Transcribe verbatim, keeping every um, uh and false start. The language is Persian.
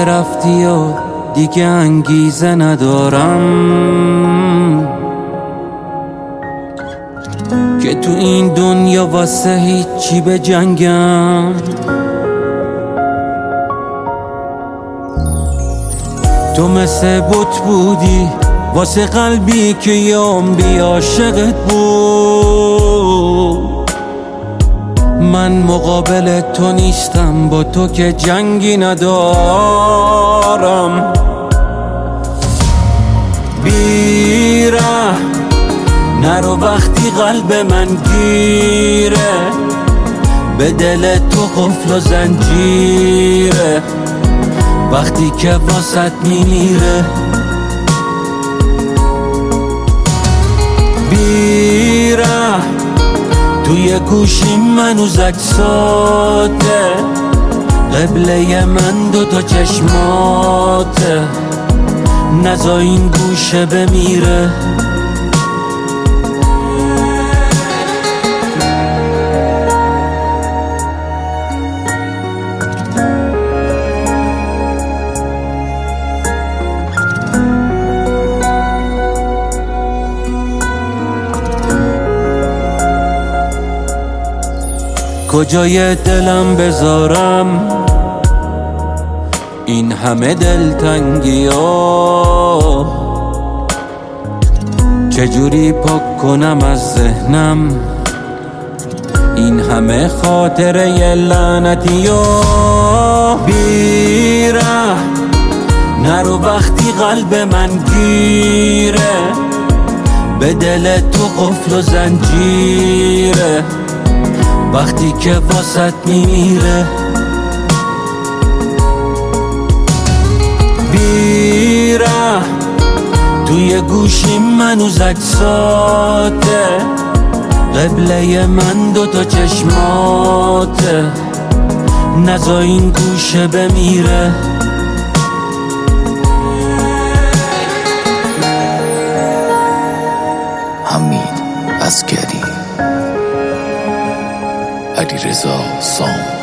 رفتی و دیگه انگیزه ندارم که تو این دنیا واسه هیچی به جنگم. تو مثل بت بودی واسه قلبی که یه عمری عاشقت بود. من مقابل تو نیستم، با تو که جنگی ندارم. بیره نرو وقتی قلب من گیره، به دل تو قفل و زنجیره وقتی که واسط میمیره. بیره توی گوشیم منوز عکساته، قبله من دو تا چشماته، نزا این گوشه بمیره. کجای دلم بذارم این همه دلتنگی ها؟ چجوری پاک کنم از ذهنم این همه خاطره لعنتی ها؟ بیره نرو وقتی قلب من گیره، به دل تو قفل و زنجیره وقتی که واسط میمیره. بیره توی گوشیم منوز عکساته، قبله من دو تا چشماته، نزا این گوشه بمیره. حمید عسگری، علیرضا سام.